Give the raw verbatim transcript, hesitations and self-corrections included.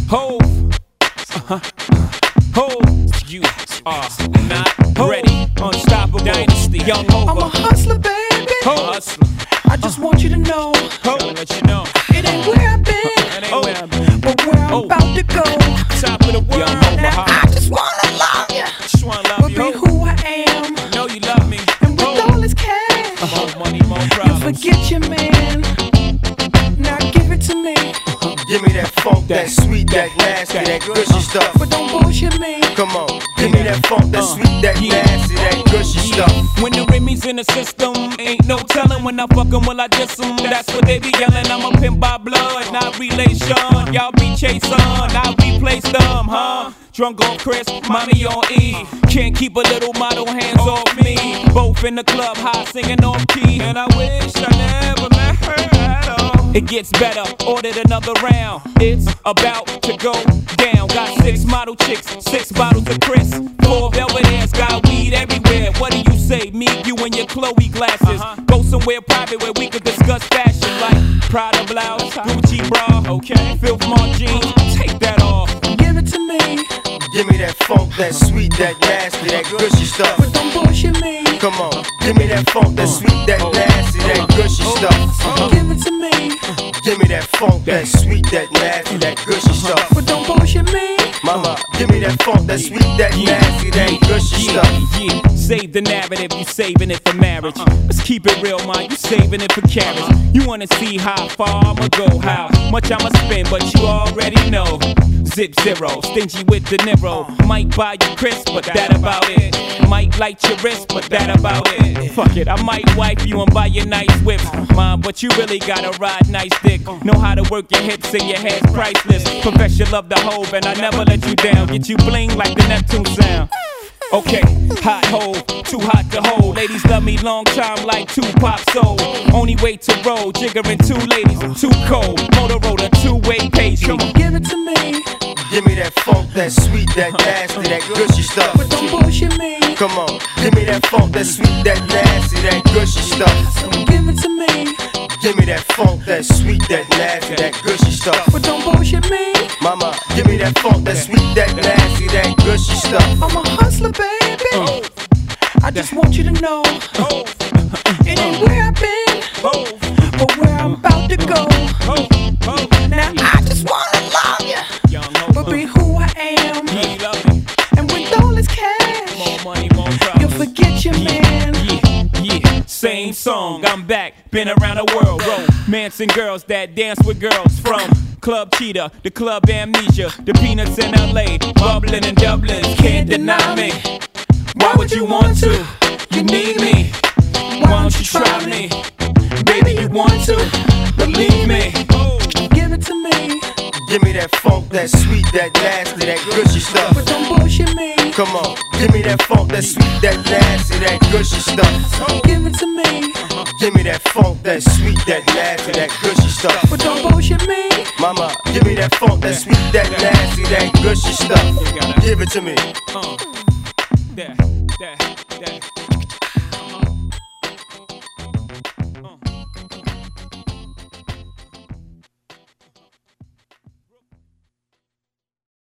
Hove, uh-huh. Hove, you are not Hove. Ready. Unstoppable dynasty, young Hova. I'm a hustler, baby. Hove. Hustler. I just want you to know. Hove. Let you know. It ain't where I've been, it ain't where I've been. but where I'm Hove. about to go. Top of the world. Young Hova. Now I just wanna love you. Just wanna love but you. be who I am. I know you love me. And with Hove. all this cash, More money, more problems. you forget your man. Now give it to me. Give me that funk, that sweet, that nasty, that gushy stuff. But don't bullshit me. Come on, give me that funk, that sweet, that nasty, that gushy stuff. When the Remy's in the system, ain't no telling when I fuck 'em, will I diss 'em? That's what they be yelling. I'm a pimp by blood, not relation. Y'all be chasing, I replace them, huh? Drunk on Chris, mommy on E. Can't keep a little model hands off me. Both in the club, high singing off key. And I wish I never met her at all. It gets better, ordered another round. It's about to go down. Got six model chicks, six bottles of Chris. Four Belvedere's, got weed everywhere. What do you say? Me, you, and your Chloe glasses. Uh-huh. Go somewhere private where we could discuss fashion, like Prada blouse, Gucci bra, okay, Filth Mart jeans. Take that off. Give it to me. Give me that funk, that sweet, that nasty, that gushy stuff. But don't bullshit me. Come on, give me that funk, that sweet, that nasty, that gushy stuff. Give it to me. Give me that funk, that sweet, that nasty, that gushy stuff. But don't bullshit me. Mama, give me that funk, that sweet, that nasty, that gushy yeah, stuff. Yeah, save the narrative, you saving it for marriage. Let's keep it real, man, you saving it for carriage. You wanna see how far I'ma go, how much I'ma spend, but you already know. Zip zero, stingy with the Niro. Might buy you Chris, but that about it. Might light your wrist, but that about it. Fuck it, I might wipe you and buy you nice whips. Mom, but you really gotta ride nice dick. Know how to work your hips and your head's priceless. Profess you love the Hove and I never let you down. Get you bling like the Neptune sound. Okay, hot Hove, too hot to hold. Ladies love me long time like Tupac soul. Only way to roll, jiggering two ladies, too cold. Motorola, two-way page. Come on, give it to me. Give me that funk, that sweet, that nasty, that gushy stuff. But don't bullshit me. Come on, give me that funk, that sweet, that nasty, that gushy stuff. Give it to me. Give me that funk, that sweet, that nasty, that gushy stuff. But don't bullshit me. Mama, give me that funk, that sweet, that nasty, that gushy stuff. I'm a hustler, baby. Oh. I just want you to know. Oh. It ain't where I've been, Oh. but where I'm about to go. Oh. Oh. Now I just wanna love you, Young Hova. but be who I am. Yeah, you love me. And with all this cash, More money, more problems. you'll forget your man. Yeah, yeah, same song, I'm back, been around the world, romancing girls that dance with girls from Club Cheetah, the Club Amnesia, the Peanuts in L A, bubbling in Dublin, can't deny me. Why would you want to? You need me. Why don't you try me? Baby, you want to? Believe me. Give it to me. Give me that funk, that sweet, that nasty, that gushy stuff. But don't bullshit me. Come on, give me that funk, that sweet, that nasty, that gushy stuff. Give it to me. Give me that funk, that sweet, that nasty, that gushy stuff. But don't bullshit me. Mama, give me that funk, that sweet, that nasty, that gushy stuff. Give it to me. Uh.